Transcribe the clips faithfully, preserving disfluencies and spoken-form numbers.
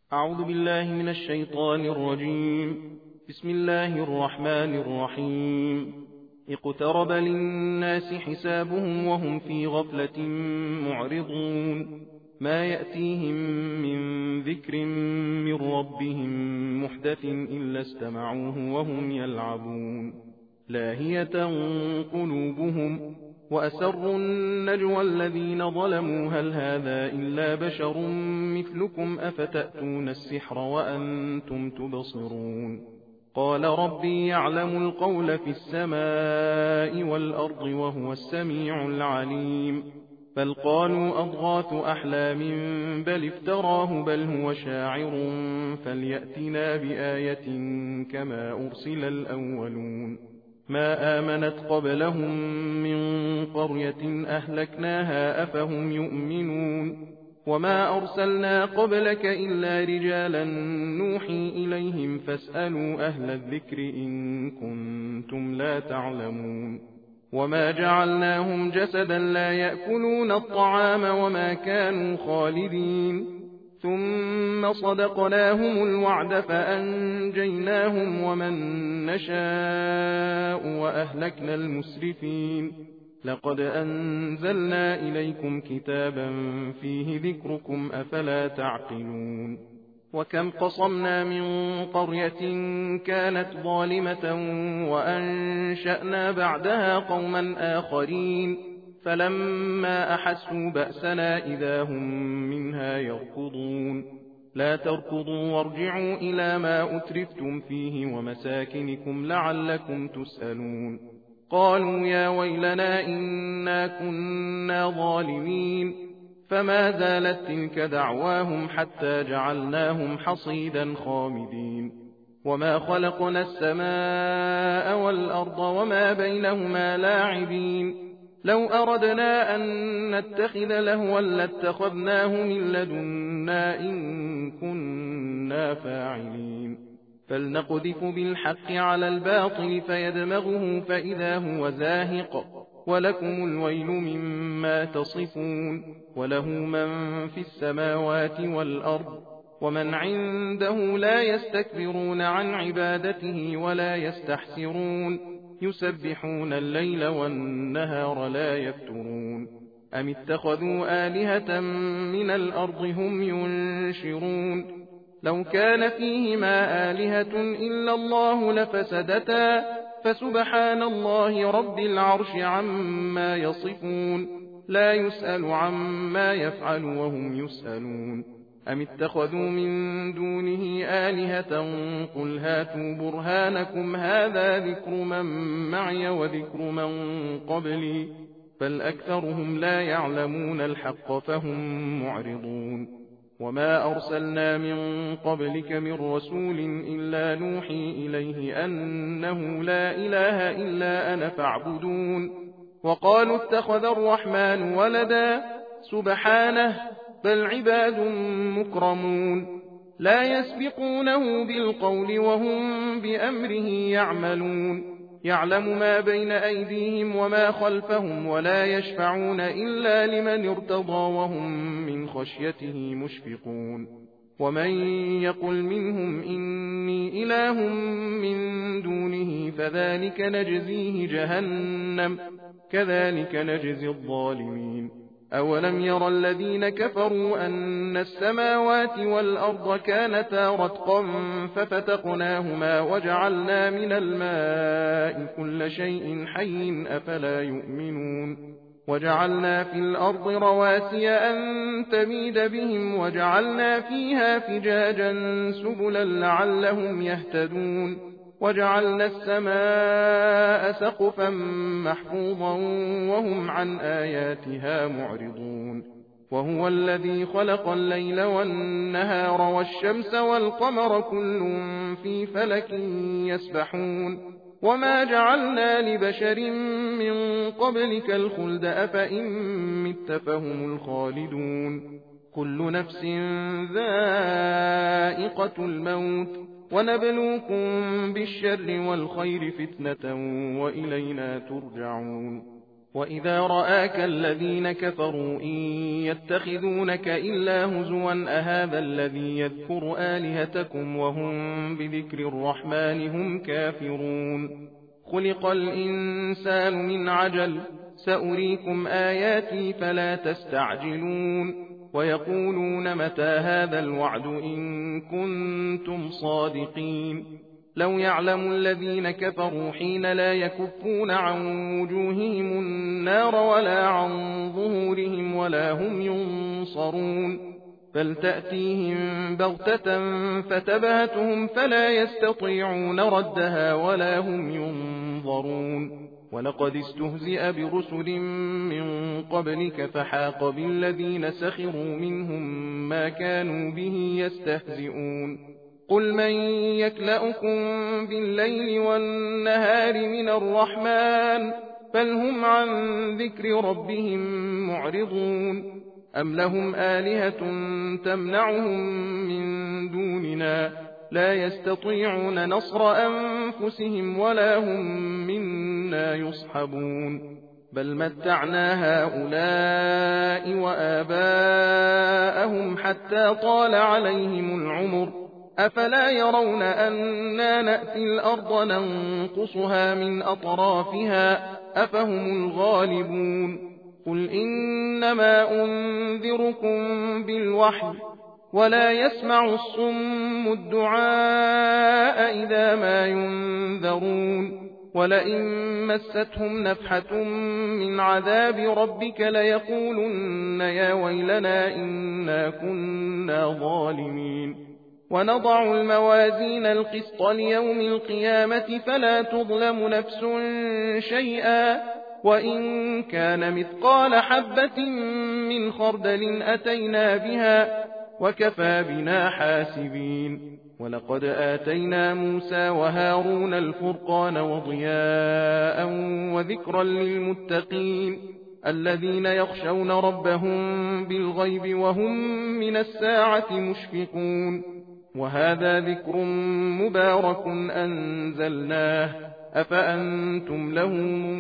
أعوذ بالله من الشيطان الرجيم. بسم الله الرحمن الرحيم. اقترب للناس حسابهم وهم في غفلة معرضون. ما يأتيهم من ذكر من ربهم محدث إلا استمعوه وهم يلعبون. لاهية قلوبهم وأسروا النجوى الذين ظلموا هل هذا إلا بشر مثلكم أفتأتون السحر وأنتم تبصرون. قال ربي يعلم القول في السماء والأرض وهو السميع العليم. بل قالوا أضغاث أحلام بل افتراه بل هو شاعر فليأتنا بآية كما أرسل الأولون. ما آمنت قبلهم من قرية أهلكناها أفهم يؤمنون. وما أرسلنا قبلك إلا رجالا نوحي إليهم فاسألوا أهل الذكر إن كنتم لا تعلمون. وما جعلناهم جسدا لا يأكلون الطعام وما كانوا خالدين. ثم صدقناهم الوعد فأنجيناهم ومن نشاء وأهلكنا المسرفين. لقد أنزلنا إليكم كتابا فيه ذكركم أفلا تعقلون. وكم قصمنا من قرية كانت ظالمة وأنشأنا بعدها قوما آخرين فلما أحسوا بأسنا إذا هم منها يركضون. لا تركضوا وارجعوا إلى ما أترفتم فيه ومساكنكم لعلكم تسألون. قالوا يا ويلنا إنا كنا ظالمين. فما زالت تلك دعواهم حتى جعلناهم حصيدا خامدين. وما خلقنا السماء والأرض وما بينهما لاعبين. لو أردنا أن نتخذ لهوا لاتخذناه من لدنا إن كنا فاعلين. فلنقذف بالحق على الباطل فيدمغه فإذا هو زاهق ولكم الويل مما تصفون. وله من في السماوات والأرض ومن عنده لا يستكبرون عن عبادته ولا يستحسرون. يسبحون الليل والنهار لا يفترون. أم اتخذوا آلهة من الأرض هم ينشرون. لو كان فيهما آلهة إلا الله لفسدتا فسبحان الله رب العرش عما يصفون. لا يسأل عما يفعل وهم يسألون. أم اتخذوا من دونه آلهة قل هاتوا برهانكم هذا ذكر من معي وذكر من قبلي بل أكثرهم لا يعلمون الحق فهم معرضون. وما أرسلنا من قبلك من رسول إلا نوحي إليه أنه لا إله إلا أنا فاعبدون. وقالوا اتخذ الرحمن ولدا سبحانه بل عباد مكرمون. لا يسبقونه بالقول وهم بأمره يعملون. يعلم ما بين أيديهم وما خلفهم ولا يشفعون إلا لمن ارتضى وهم من خشيته مشفقون. ومن يقل منهم إني إله من دونه فذلك نجزيه جهنم كذلك نجزي الظالمين. أولم ير الذين كفروا أن السماوات والأرض كانتا رتقا ففتقناهما وجعلنا من الماء كل شيء حي أفلا يؤمنون. وجعلنا في الأرض رواسي أن تميد بهم وجعلنا فيها فجاجا سبلا لعلهم يهتدون. وجعلنا السماء سقفا محفوظا وهم عن آياتها معرضون. وهو الذي خلق الليل والنهار والشمس والقمر كل في فلك يسبحون. وما جعلنا لبشر من قبلك الخلد أفإن مت فهم الخالدون. كل نفس ذائقة الموت ونبلوكم بالشر والخير فتنة وإلينا ترجعون. وإذا رآك الذين كفروا إن يتخذونك إلا هزوا أهذا الذي يذكر آلهتكم وهم بذكر الرحمن هم كافرون خلق الإنسان من عجل سأريكم آياتي فلا تستعجلون ويقولون متى هذا الوعد إن كنتم صادقين لو يعلم الذين كفروا حين لا يكفون عن وجوههم النار ولا عن ظهورهم ولا هم ينصرون فلتأتيهم بغتة فتبهتهم فلا يستطيعون ردها ولا هم ينظرون ولقد استهزئ برسل من قبلك فحاق بالذين سخروا منهم ما كانوا به يستهزئون قل من يكلأكم بالليل والنهار من الرحمن بل هم عن ذكر ربهم معرضون أم لهم آلهة تمنعهم من دوننا لا يستطيعون نصر أنفسهم ولا هم منا يصحبون بل متعنا هؤلاء وآباءهم حتى طال عليهم العمر أفلا يرون أنا نأتي الأرض ننقصها من أطرافها أفهم الغالبون قل إنما أنذركم بالوحي ولا يسمع الصم الدعاء إذا ما ينذرون ولئن مستهم نفحة من عذاب ربك ليقولن يا ويلنا إنا كنا ظالمين ونضع الموازين القسط ليوم القيامة فلا تظلم نفس شيئا وإن كان مثقال حبة من خردل أتينا بها وكفى بنا حاسبين ولقد آتينا موسى وهارون الفرقان وضياء وذكرا للمتقين الذين يخشون ربهم بالغيب وهم من الساعة مشفقون وهذا ذكر مبارك أنزلناه أفأنتم له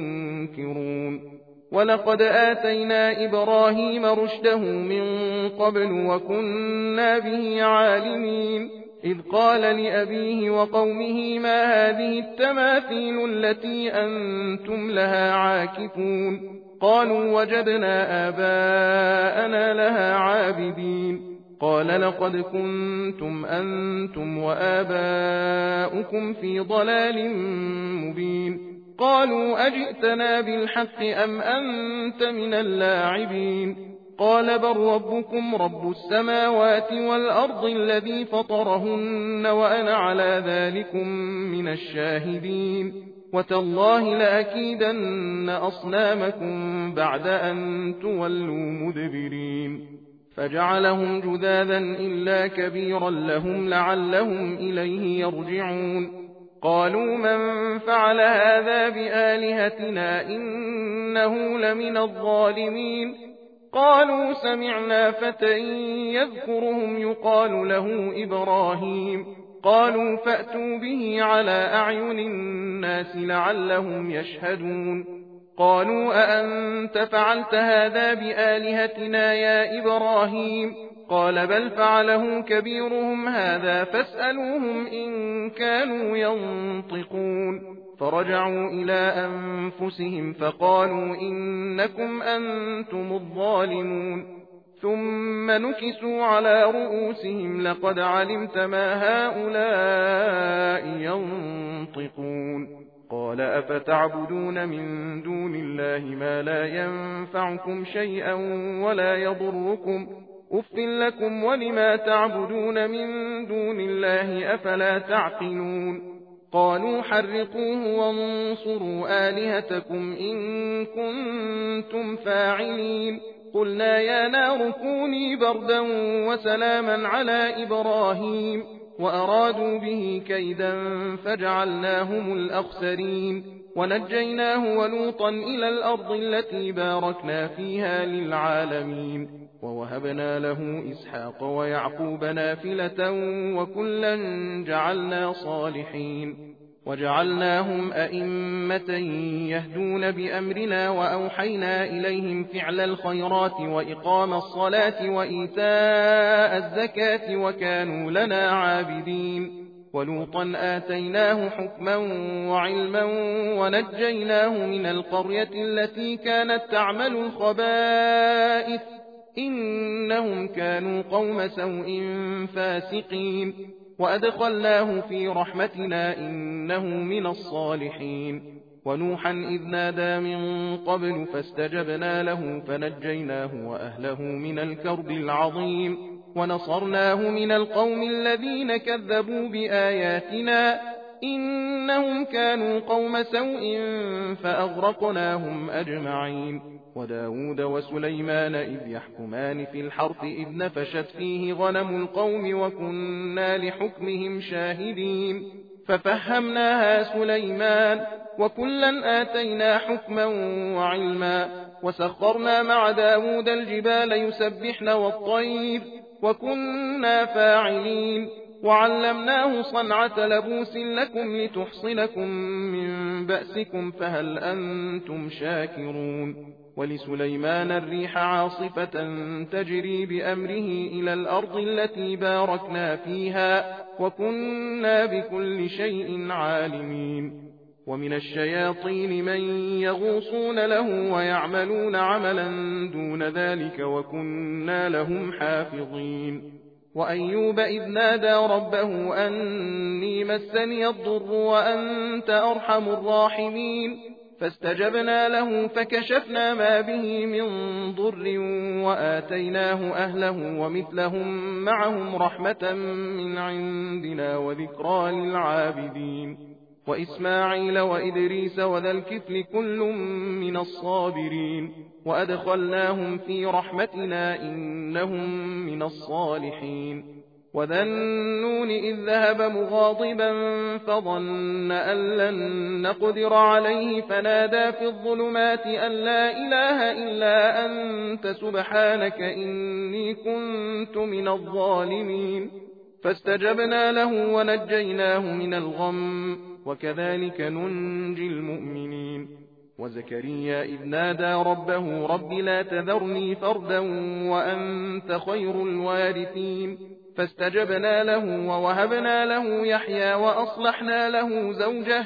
منكرون ولقد آتينا إبراهيم رشده من قبل وكنا به عالمين إذ قال لأبيه وقومه ما هذه التماثيل التي أنتم لها عاكفون قالوا وجدنا آباءنا لها عابدين قال لقد كنتم أنتم وآباؤكم في ضلال مبين قالوا أجئتنا بالحق أم أنت من اللاعبين قال بل ربكم رب السماوات والأرض الذي فطرهن وأنا على ذلكم من الشاهدين وتالله لأكيدن أصنامكم بعد أن تولوا مدبرين فجعلهم جذاذا إلا كبيرا لهم لعلهم إليه يرجعون قالوا من فعل هذا بآلهتنا إنه لمن الظالمين قالوا سمعنا فتى يذكرهم يقال له إبراهيم قالوا فأتوا به على أعين الناس لعلهم يشهدون قالوا أأنت فعلت هذا بآلهتنا يا إبراهيم قال بل فعله كبيرهم هذا فاسألوهم إن كانوا ينطقون فرجعوا إلى أنفسهم فقالوا إنكم أنتم الظالمون ثم نكسوا على رؤوسهم لقد علمت ما هؤلاء ينطقون قال أفتعبدون من دون الله ما لا ينفعكم شيئا ولا يضركم أف لكم ولما تعبدون من دون الله أفلا تعقلون قالوا حرقوه وانصروا آلهتكم إن كنتم فاعلين قلنا يا نار كوني بردا وسلاما على إبراهيم وأرادوا به كيدا فجعلناهم الأخسرين ونجيناه ولوطا إلى الأرض التي باركنا فيها للعالمين ووهبنا له إسحاق ويعقوب نافلة وكلا جعلنا صالحين وجعلناهم أئمة يهدون بأمرنا وأوحينا إليهم فعل الخيرات وإقام الصلاة وإيتاء الزكاة وكانوا لنا عابدين ولوطا آتيناه حكما وعلما ونجيناه من القرية التي كانت تعمل الخبائث إنهم كانوا قوم سوء فاسقين وأدخلناه في رحمتنا إنه من الصالحين ونوحا إذ نادى من قبل فاستجبنا له فنجيناه وأهله من الكرب العظيم ونصرناه من القوم الذين كذبوا بآياتنا إنهم كانوا قوم سوء فأغرقناهم أجمعين وداود وسليمان إذ يحكمان في الحرث إذ نفشت فيه غنم القوم وكنا لحكمهم شاهدين ففهمناها سليمان وكلا آتينا حكما وعلما وسخرنا مع داود الجبال يسبحن والطير وكنا فاعلين وعلمناه صنعة لبوس لكم لتحصنكم من بأسكم فهل أنتم شاكرون ولسليمان الريح عاصفة تجري بأمره إلى الأرض التي باركنا فيها وكنا بكل شيء عالمين ومن الشياطين من يغوصون له ويعملون عملا دون ذلك وكنا لهم حافظين وأيوب إذ نادى ربه أني مسني الضر وأنت أرحم الراحمين فاستجبنا له فكشفنا ما به من ضر وآتيناه أهله ومثلهم معهم رحمة من عندنا وذكرى للعابدين وإسماعيل وإدريس وذا الكفل كل من الصابرين وأدخلناهم في رحمتنا إنهم من الصالحين وذا النون إذ ذهب مغاضبا فظن أن لن نقدر عليه فنادى في الظلمات أن لا إله إلا أنت سبحانك إني كنت من الظالمين فاستجبنا له ونجيناه من الغم وكذلك ننجي المؤمنين وزكريا إذ نادى ربه رب لا تذرني فردا وأنت خير الوارثين فاستجبنا له ووهبنا له يحيى وأصلحنا له زوجه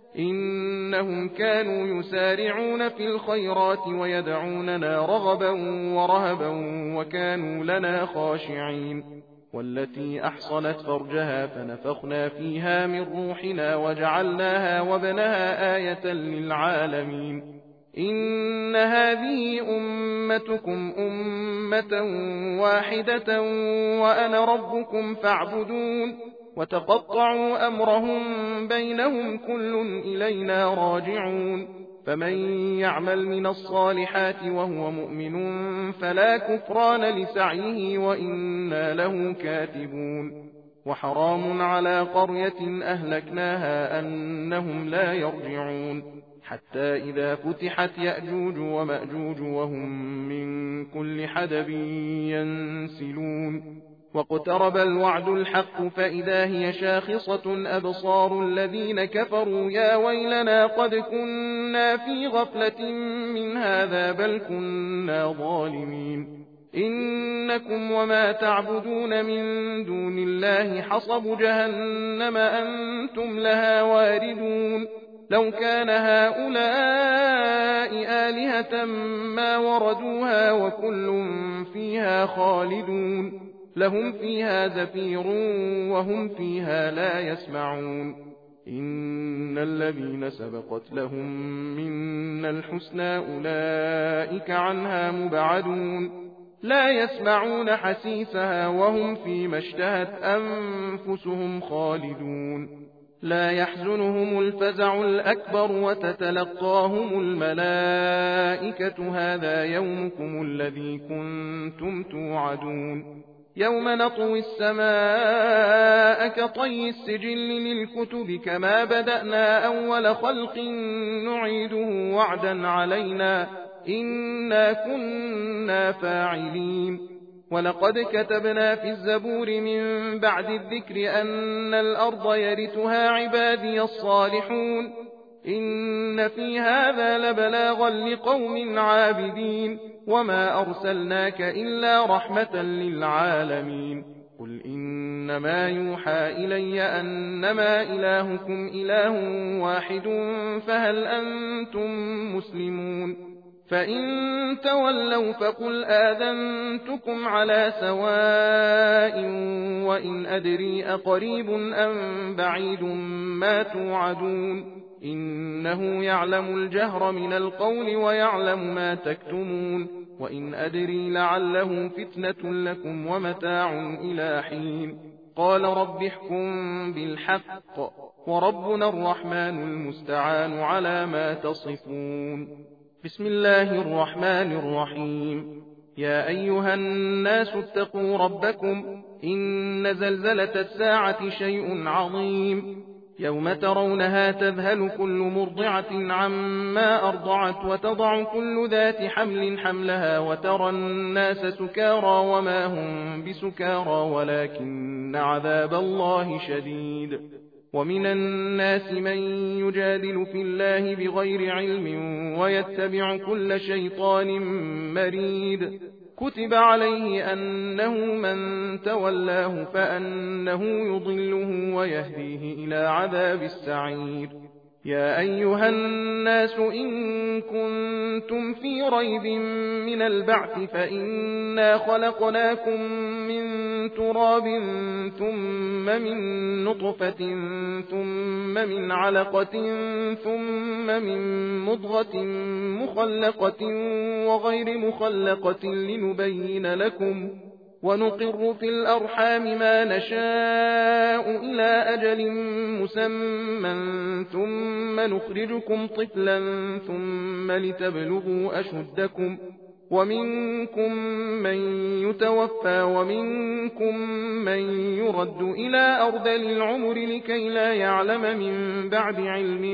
إنهم كانوا يسارعون في الخيرات ويدعوننا رغبا ورهبا وكانوا لنا خاشعين والتي أحصنت فرجها فنفخنا فيها من روحنا وجعلناها وابنها آية للعالمين إن هذه أمتكم أمة واحدة وأنا ربكم فاعبدون وتقطعوا أمرهم بينهم كل إلينا راجعون فمن يعمل من الصالحات وهو مؤمن فلا كفران لسعيه وإنا له كاتبون وحرام على قرية أهلكناها أنهم لا يرجعون حتى إذا فتحت يأجوج ومأجوج وهم من كل حدب ينسلون واقترب الوعد الحق فإذا هي شاخصة أبصار الذين كفروا يا ويلنا قد كنا في غفلة من هذا بل كنا ظالمين إنكم وما تعبدون من دون الله حصب جهنم أنتم لها واردون لو كان هؤلاء آلهة ما وردوها وكل فيها خالدون لهم فيها زفير وهم فيها لا يسمعون إن الذين سبقت لهم منا الحسنى أولئك عنها مبعدون لا يسمعون حسيسها وهم فيما اشتهت أنفسهم خالدون لا يحزنهم الفزع الأكبر وتتلقاهم الملائكة هذا يومكم الذي كنتم توعدون يوم نطوي السماء كطي السجل للكتب كما بدأنا أول خلق نعيده وعدا علينا إنا كنا فاعلين ولقد كتبنا في الزبور من بعد الذكر أن الأرض يرثها عبادي الصالحون إن في هذا لبلاغا لقوم عابدين وما أرسلناك إلا رحمة للعالمين قل إنما يوحى إلي أنما إلهكم إله واحد فهل أنتم مسلمون فإن تولوا فقل آذنتكم على سواء وإن أدري أقريب أم بعيد ما توعدون إنه يعلم الجهر من القول ويعلم ما تكتمون وإن أدري لعله فتنة لكم ومتاع إلى حين قال رب احكم بالحق وربنا الرحمن المستعان على ما تصفون بسم الله الرحمن الرحيم يا أيها الناس اتقوا ربكم إن زلزلة الساعة شيء عظيم يوم ترونها تذهل كل مرضعة عما أرضعت وتضع كل ذات حمل حملها وترى الناس سكارى وما هم بسكارى ولكن عذاب الله شديد ومن الناس من يجادل في الله بغير علم ويتبع كل شيطان مريد كتب عليه أنه من تولاه فأنه يضله ويهديه إلى عذاب السعير يا أيها الناس إن كنتم في ريب من البعث فإنا خلقناكم من تراب ثم من نطفة ثم من علقة ثم من مضغة مخلقة وغير مخلقة لنبين لكم ونقر في الأرحام ما نشاء إلى أجل مسمى ثم نخرجكم طفلا ثم لتبلغوا أشدكم ومنكم من يتوفى ومنكم من يرد إلى أرذل العمر لكي لا يعلم من بعد علم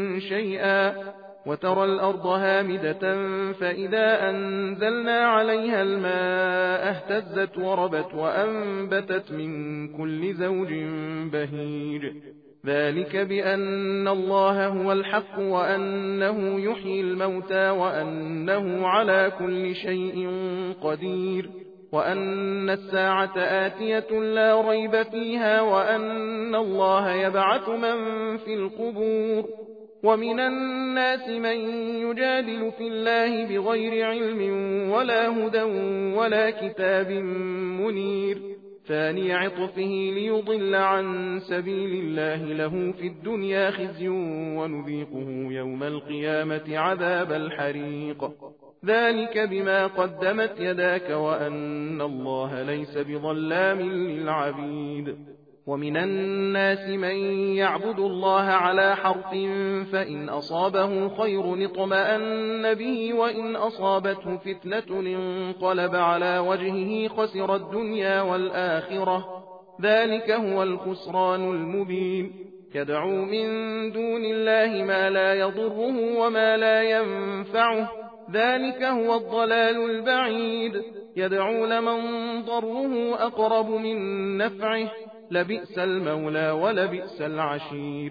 شيئا وترى الأرض هامدة فإذا أنزلنا عليها الماء اهتزت وربت وأنبتت من كل زوج بهيج ذلك بأن الله هو الحق وأنه يحيي الموتى وأنه على كل شيء قدير وأن الساعة آتية لا ريب فيها وأن الله يبعث من في القبور ومن الناس من يجادل في الله بغير علم ولا هدى ولا كتاب منير ثاني عطفه ليضل عن سبيل الله له في الدنيا خزي ونذيقه يوم القيامة عذاب الحريق ذلك بما قدمت يداك وأن الله ليس بظلام للعبيد ومن الناس من يعبد الله على حرف فإن أصابه خير اطمأن به وإن أصابته فتنة انقلب على وجهه خسر الدنيا والآخرة ذلك هو الخسران المبين يدعو من دون الله ما لا يضره وما لا ينفعه ذلك هو الضلال البعيد يدعو لمن ضره أقرب من نفعه لبئس المولى ولبئس العشير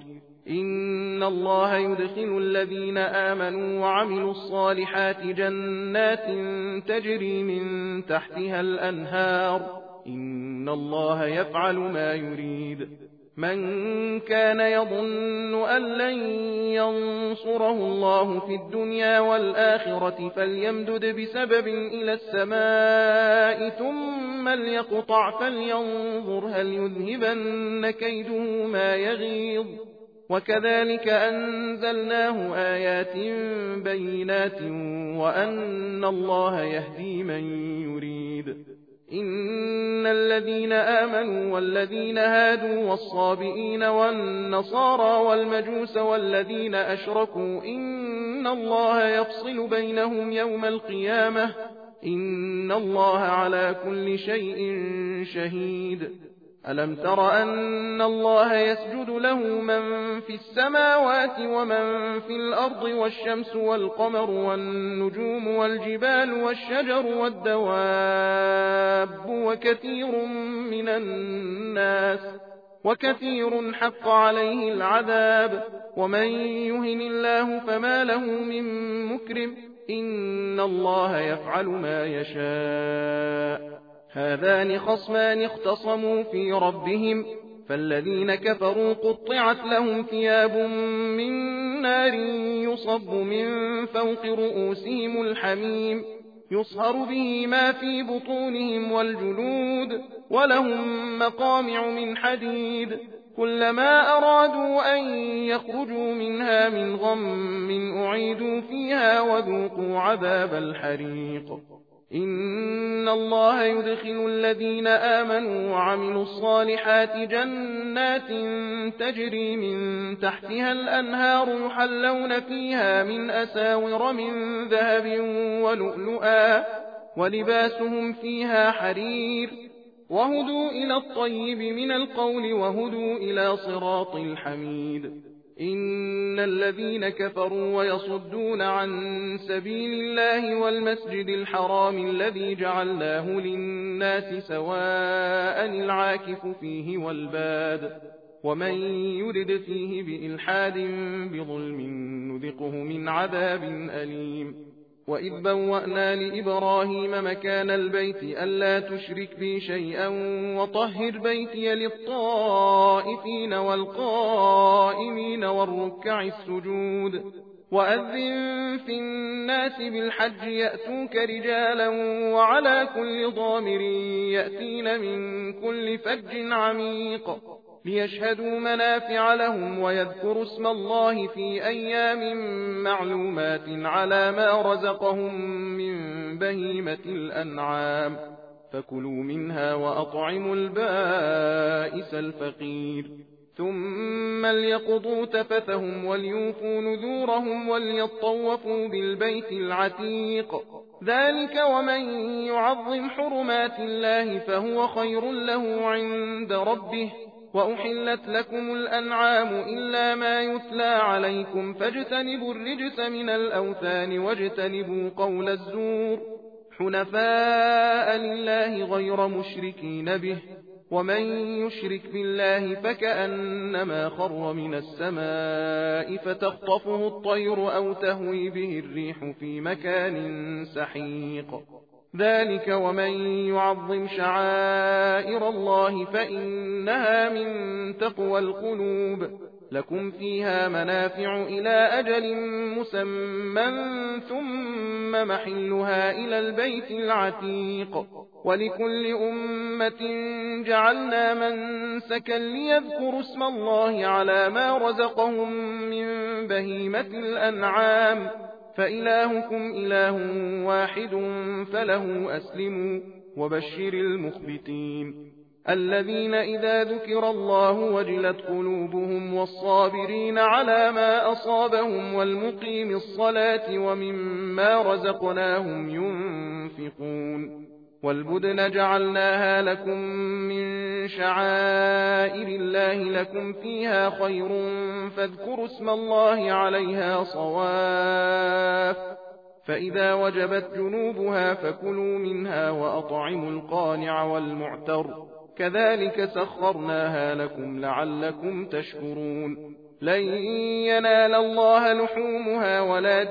إن الله يدخل الذين آمنوا وعملوا الصالحات جنات تجري من تحتها الأنهار إن الله يفعل ما يريد من كان يظن أن لن ينصره الله في الدنيا والآخرة فليمدد بسبب إلى السماء ثم ليقطع فلينظر هل يذهبن كيده ما يغيظ وكذلك أنزلناه آيات بينات وأن الله يهدي من يريد إن الذين آمنوا والذين هادوا والصابئين والنصارى والمجوس والذين أشركوا إن الله يفصل بينهم يوم القيامة إن الله على كل شيء شهيد ألم تر أن الله يسجد له من في السماوات ومن في الأرض والشمس والقمر والنجوم والجبال والشجر والدواب وكثير من الناس وكثير حق عليه العذاب ومن يهن الله فما له من مكرم إن الله يفعل ما يشاء. هذان خصمان اختصموا في ربهم فالذين كفروا قطعت لهم ثياب من نار يصب من فوق رؤوسهم الحميم يصهر به ما في بطونهم والجلود ولهم مقامع من حديد كلما أرادوا أن يخرجوا منها من غم أعيدوا فيها وذوقوا عذاب الحريق. إن الله يدخل الذين آمنوا وعملوا الصالحات جنات تجري من تحتها الأنهار يحلون فيها من أساور من ذهب ولؤلؤا ولباسهم فيها حرير وهدوا إلى الطيب من القول وهدوا إلى صراط الحميد. إن الذين كفروا ويصدون عن سبيل الله والمسجد الحرام الذي جعلناه للناس سواء العاكف فيه والباد ومن يرد فيه بإلحاد بظلم نذقه من عذاب أليم. وإذ بوأنا لإبراهيم مكان البيت ألا تشرك بي شيئا وطهر بيتي للطائفين والقائمين والركع السجود وأذن في الناس بالحج يأتوك رجالا وعلى كل ضامر يأتين من كل فج عميق ليشهدوا منافع لهم ويذكروا اسم الله في أيام معلومات على ما رزقهم من بهيمة الأنعام فكلوا منها وأطعموا البائس الفقير ثم ليقضوا تفثهم وليوفوا نذورهم وليطوفوا بالبيت العتيق ذلك ومن يعظم حرمات الله فهو خير له عند ربه. وأحلت لكم الأنعام إلا ما يتلى عليكم فاجتنبوا الرجس من الأوثان واجتنبوا قول الزور حنفاء لله غير مشركين به ومن يشرك بالله فكأنما خر من السماء فتخطفه الطير أو تهوي به الريح في مكان سحيق ذلك ومن يعظم شعائر الله فإنها من تقوى القلوب لكم فيها منافع إلى أجل مسمى ثم محلها إلى البيت العتيق ولكل أمة جعلنا منسكا ليذكروا اسم الله على ما رزقهم من بهيمة الأنعام فإلهكم إله واحد فله أسلموا وبشر المخبتين الذين إذا ذكر الله وجلت قلوبهم والصابرين على ما أصابهم والمقيم الصلاة ومما رزقناهم ينفقون والبدن جعلناها لكم من شعائر الله لكم فيها خير فاذكروا اسم الله عليها صواف فإذا وجبت جنوبها فكلوا منها وأطعموا القانع والمعتر كذلك سخرناها لكم لعلكم تشكرون لن ينال الله لحومها ولا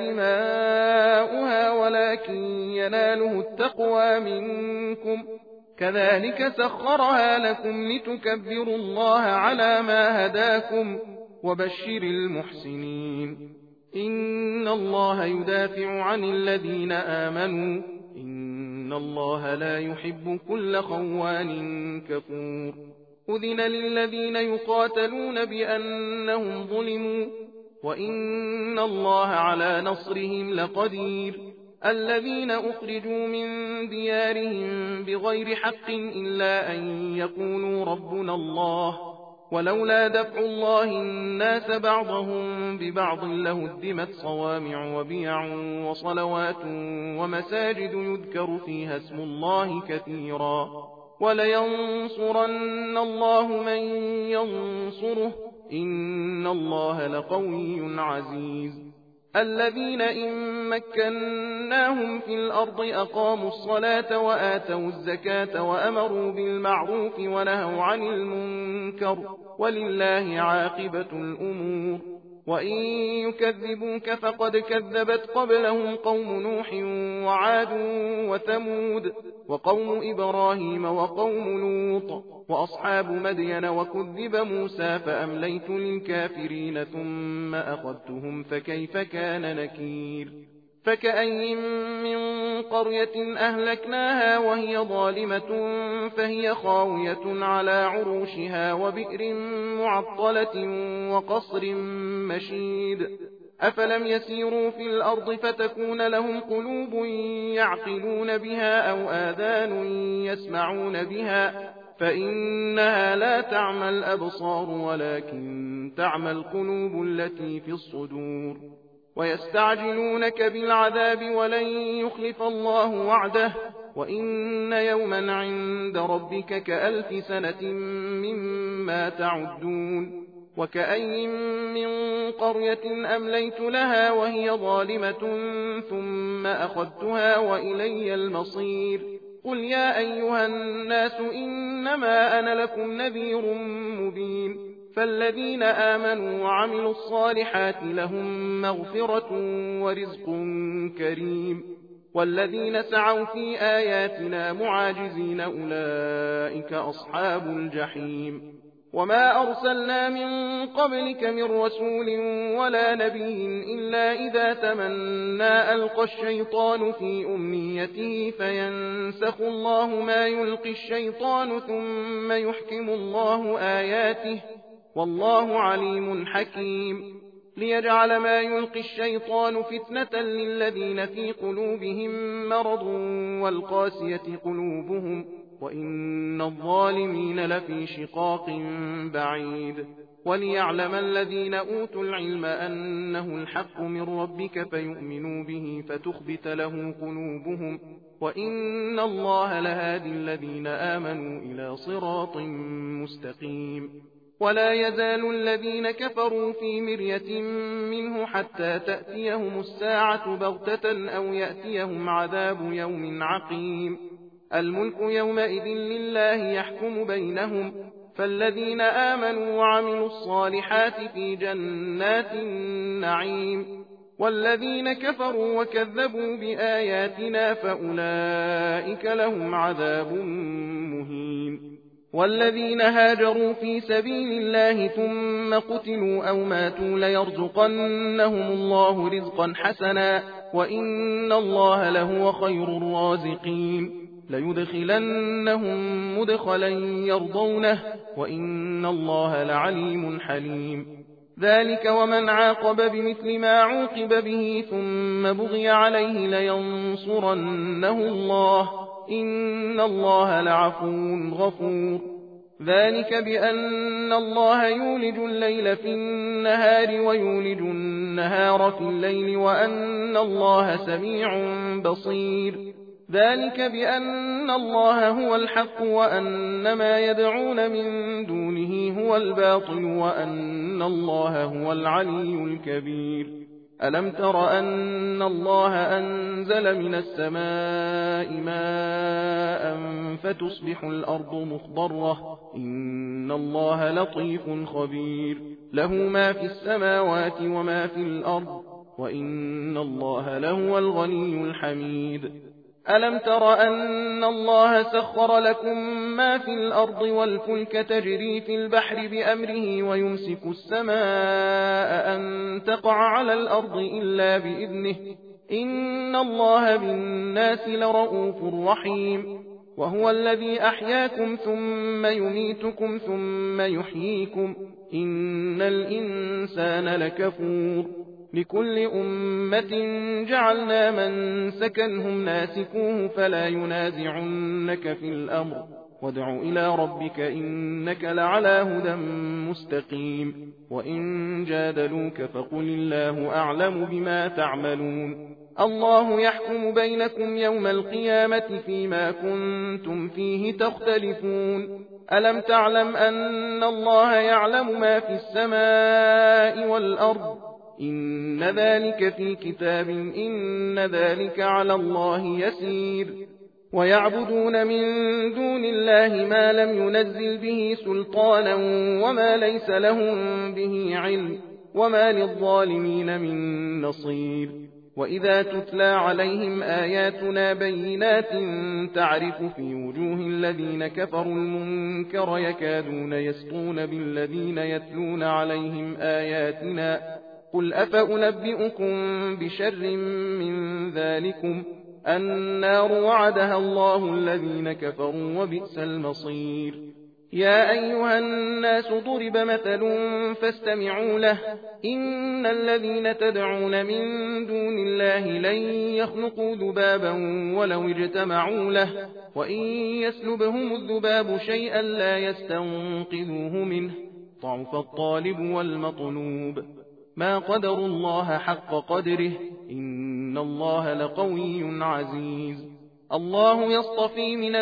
دماؤها ولكن يناله التقوى منكم كذلك سخرها لكم لتكبروا الله على ما هداكم وبشر المحسنين إن الله يدافع عن الذين آمنوا إن الله لا يحب كل خوان كفور أذن للذين يقاتلون بأنهم ظلموا وإن الله على نصرهم لقدير الذين أخرجوا من ديارهم بغير حق إلا أن يقولوا ربنا الله ولولا دفع الله الناس بعضهم ببعض لهدمت صوامع وبيع وصلوات ومساجد يذكر فيها اسم الله كثيرا ولينصرن الله من ينصره إن الله لقوي عزيز الذين إن مكناهم في الأرض أقاموا الصلاة وآتوا الزكاة وأمروا بالمعروف ونهوا عن المنكر ولله عاقبة الأمور وإن يكذبوك فقد كذبت قبلهم قوم نوح وعاد وثمود وقوم إبراهيم وقوم لوط وأصحاب مدين وكذب موسى فأمليت للكافرين ثم أخذتهم فكيف كان نكير فكأي من قرية أهلكناها وهي ظالمة فهي خاوية على عروشها وبئر معطلة وقصر مشيد أفلم يسيروا في الأرض فتكون لهم قلوب يعقلون بها أو آذان يسمعون بها فإنها لا تعمى الأبصار ولكن تعمى القلوب التي في الصدور ويستعجلونك بالعذاب ولن يخلف الله وعده وإن يوما عند ربك كألف سنة مما تعدون وكأي من قرية أمليت لها وهي ظالمة ثم أخذتها وإلي المصير قل يا أيها الناس إنما أنا لكم نذير مبين فالذين آمنوا وعملوا الصالحات لهم مغفرة ورزق كريم والذين سعوا في آياتنا معاجزين أولئك أصحاب الجحيم وما أرسلنا من قبلك من رسول ولا نبي إلا إذا تمنى ألقى الشيطان في أمنيته فينسخ الله ما يلقي الشيطان ثم يحكم الله آياته والله عليم حكيم ليجعل ما يلقي الشيطان فتنة للذين في قلوبهم مرض والقاسية قلوبهم وإن الظالمين لفي شقاق بعيد وليعلم الذين أوتوا العلم أنه الحق من ربك فيؤمنوا به فتخبت له قلوبهم وإن الله لهادي الذين آمنوا إلى صراط مستقيم ولا يزال الذين كفروا في مرية منه حتى تأتيهم الساعة بغتة أو يأتيهم عذاب يوم عقيم الملك يومئذ لله يحكم بينهم فالذين آمنوا وعملوا الصالحات في جنات النعيم والذين كفروا وكذبوا بآياتنا فأولئك لهم عذاب مهين والذين هاجروا في سبيل الله ثم قتلوا أو ماتوا ليرزقنهم الله رزقا حسنا وإن الله لهو خير الرازقين ليدخلنهم مدخلا يرضونه وإن الله لعليم حليم ذلك ومن عاقب بمثل ما عوقب به ثم بغي عليه لينصرنه الله إن الله لعفو غفور ذلك بأن الله يولج الليل في النهار ويولج النهار في الليل وأن الله سميع بصير ذلك بأن الله هو الحق وأن ما يدعون من دونه هو الباطل وأن الله هو العلي الكبير ألم تر أن الله أنزل من السماء ماء فتصبح الأرض مخضرة إن الله لطيف خبير له ما في السماوات وما في الأرض وإن الله لهو الغني الحميد ألم تر أن الله سخر لكم ما في الأرض والفلك تجري في البحر بأمره ويمسك السماء أن تقع على الأرض إلا بإذنه إن الله بالناس لرؤوف رحيم وهو الذي أحياكم ثم يميتكم ثم يحييكم إن الإنسان لكفور لكل أمة جعلنا من سكنهم ناسكوه فلا ينازعنك في الأمر وادع إلى ربك إنك لعلى هدى مستقيم وإن جادلوك فقل الله أعلم بما تعملون الله يحكم بينكم يوم القيامة فيما كنتم فيه تختلفون ألم تعلم أن الله يعلم ما في السماء والأرض إن ذلك في كتاب إن ذلك على الله يسير ويعبدون من دون الله ما لم ينزل به سلطانا وما ليس لهم به علم وما للظالمين من نصير وإذا تتلى عليهم آياتنا بينات تعرف في وجوه الذين كفروا المنكر يكادون يسطون بالذين يتلون عليهم آياتنا قل أفأنبئكم بشر من ذلكم النار وعدها الله الذين كفروا وبئس المصير يا أيها الناس ضرب مثل فاستمعوا له إن الذين تدعون من دون الله لن يخلقوا ذبابا ولو اجتمعوا له وإن يسلبهم الذباب شيئا لا يستنقذوه منه ضعف الطالب والمطلوب ما قدر الله حق قدره إن الله لقوي عزيز الله يصطفي من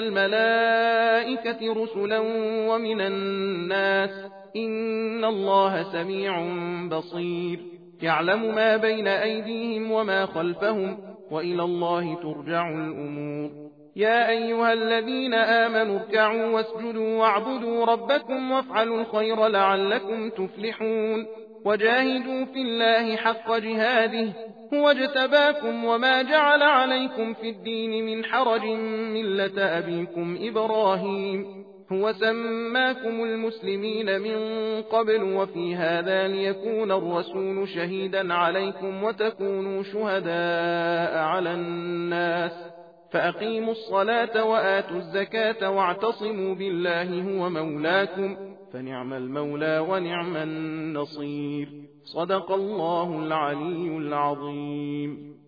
الملائكة رسلا ومن الناس إن الله سميع بصير يعلم ما بين أيديهم وما خلفهم وإلى الله ترجع الأمور يا أيها الذين آمنوا اركعوا واسجدوا واعبدوا ربكم وافعلوا الخير لعلكم تفلحون وجاهدوا في الله حق جهاده هو اجتباكم وما جعل عليكم في الدين من حرج ملة أبيكم إبراهيم هو سماكم المسلمين من قبل وفي هذا ليكون الرسول شهيدا عليكم وتكونوا شهداء على الناس فأقيموا الصلاة وآتوا الزكاة واعتصموا بالله هو مولاكم فنعم المولى ونعم النصير صدق الله العلي العظيم.